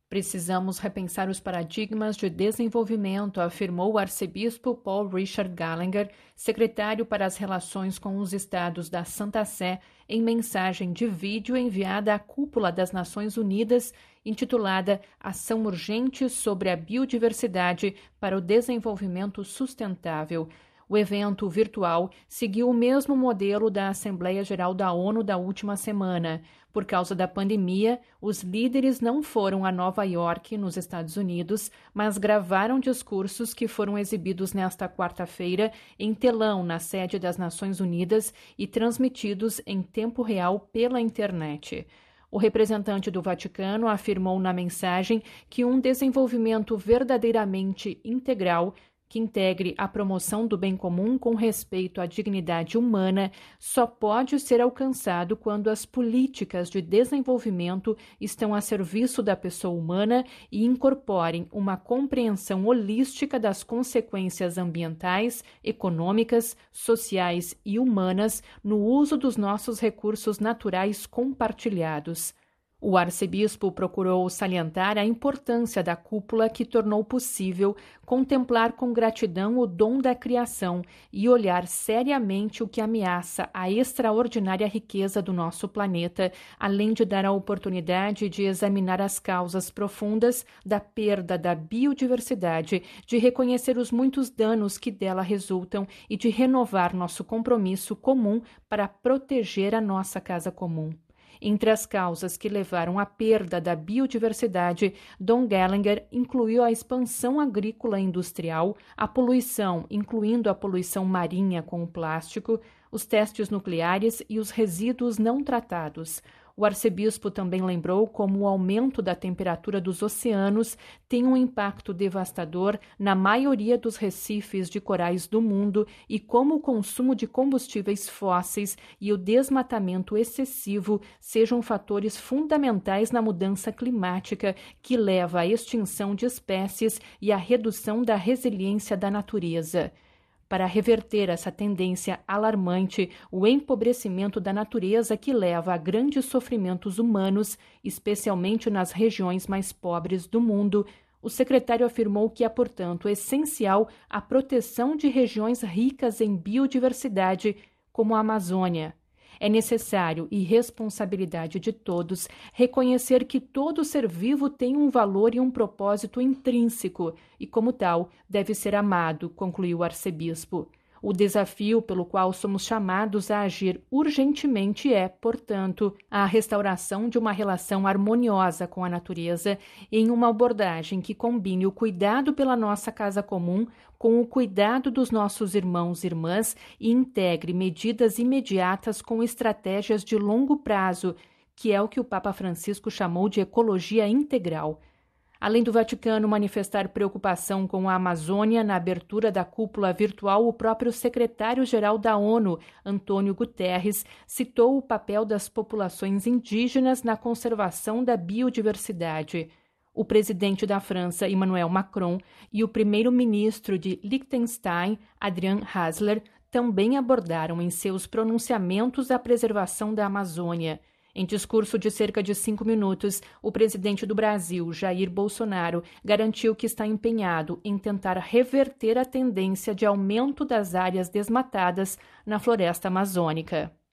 Precisamos repensar os paradigmas de desenvolvimento, afirmou o arcebispo Paul Richard Gallagher, secretário para as relações com os estados da Santa Sé, em mensagem de vídeo enviada à cúpula das Nações Unidas, intitulada Ação Urgente sobre a Biodiversidade para o Desenvolvimento Sustentável. O evento virtual seguiu o mesmo modelo da Assembleia Geral da ONU da última semana. Por causa da pandemia, os líderes não foram a Nova York, nos Estados Unidos, mas gravaram discursos que foram exibidos nesta quarta-feira em telão na sede das Nações Unidas e transmitidos em tempo real pela internet. O representante do Vaticano afirmou na mensagem que um desenvolvimento verdadeiramente integral, que integre a promoção do bem comum com respeito à dignidade humana, só pode ser alcançado quando as políticas de desenvolvimento estão a serviço da pessoa humana e incorporem uma compreensão holística das consequências ambientais, econômicas, sociais e humanas no uso dos nossos recursos naturais compartilhados. O arcebispo procurou salientar a importância da cúpula que tornou possível contemplar com gratidão o dom da criação e olhar seriamente o que ameaça a extraordinária riqueza do nosso planeta, além de dar a oportunidade de examinar as causas profundas da perda da biodiversidade, de reconhecer os muitos danos que dela resultam e de renovar nosso compromisso comum para proteger a nossa casa comum. Entre as causas que levaram à perda da biodiversidade, Don Gallagher incluiu a expansão agrícola e industrial, a poluição, incluindo a poluição marinha com o plástico, os testes nucleares e os resíduos não tratados. O arcebispo também lembrou como o aumento da temperatura dos oceanos tem um impacto devastador na maioria dos recifes de corais do mundo e como o consumo de combustíveis fósseis e o desmatamento excessivo sejam fatores fundamentais na mudança climática que leva à extinção de espécies e à redução da resiliência da natureza. Para reverter essa tendência alarmante, o empobrecimento da natureza que leva a grandes sofrimentos humanos, especialmente nas regiões mais pobres do mundo, o secretário afirmou que é, portanto, essencial a proteção de regiões ricas em biodiversidade, como a Amazônia. É necessário e responsabilidade de todos reconhecer que todo ser vivo tem um valor e um propósito intrínseco e, como tal, deve ser amado, concluiu o arcebispo. O desafio pelo qual somos chamados a agir urgentemente é, portanto, a restauração de uma relação harmoniosa com a natureza em uma abordagem que combine o cuidado pela nossa casa comum com o cuidado dos nossos irmãos e irmãs e integre medidas imediatas com estratégias de longo prazo, que é o que o Papa Francisco chamou de ecologia integral. Além do Vaticano manifestar preocupação com a Amazônia, na abertura da cúpula virtual, o próprio secretário-geral da ONU, Antônio Guterres, citou o papel das populações indígenas na conservação da biodiversidade. O presidente da França, Emmanuel Macron, e o primeiro-ministro de Liechtenstein, Adrian Hasler, também abordaram em seus pronunciamentos a preservação da Amazônia. Em discurso de cerca de 5 minutos, o presidente do Brasil, Jair Bolsonaro, garantiu que está empenhado em tentar reverter a tendência de aumento das áreas desmatadas na floresta amazônica.